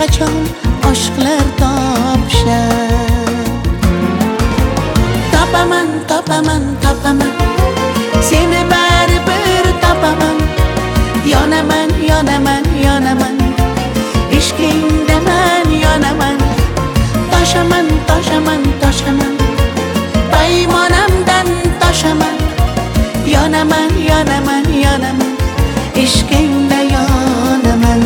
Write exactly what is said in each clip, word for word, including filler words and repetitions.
qachon aşklar topishar. Topaman, topaman, topaman, seni baribir topaman. Yonaman, yonaman, yonaman, ishqingdaman yonaman. Toshaman, toshaman, toshaman, paymonamdan toshaman. Yonaman, yonaman, yonaman, ishqingda yonaman.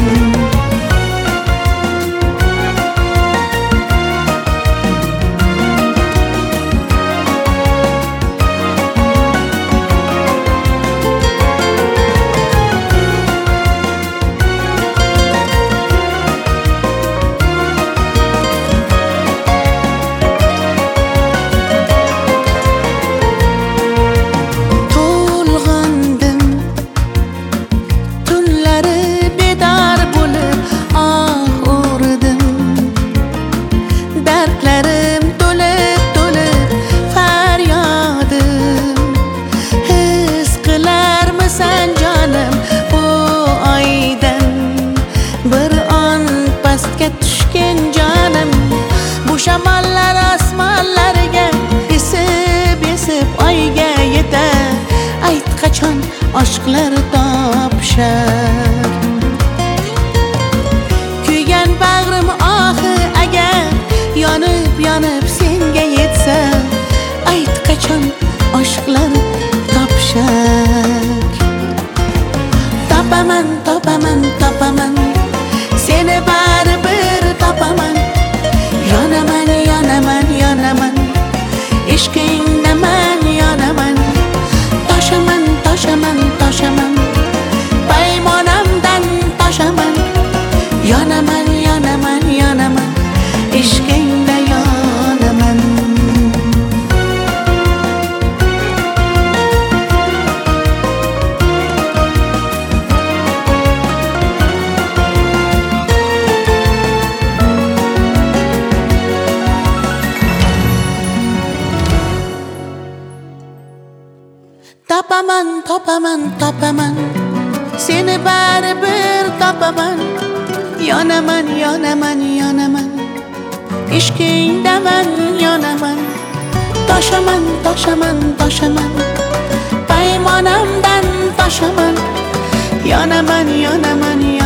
Tushgan jonim bu shamollar osmonlarga esib esib oyga yetar. Ayt qachon aşklar topishar. Kuygan bag'rim ohi agar yonib yonib senga yetsa. Ayt qachon aşklar topishar. Topaman, topaman, topaman, seni baribir topaman. Yonaman, yonaman, yonaman, ishqingdaman yonaman. Toshaman, toshaman, toshaman, paymonamdan toshaman. Yonaman, yonaman, yonaman, ishqingda yonaman. Topaman, topaman, topaman, seni baribir topaman. Yonaman, yonaman, yonaman, ishqingdaman yonaman. Toshaman, toshaman, toshaman, paymonamdan toshaman. Yonaman, yonaman, yonaman.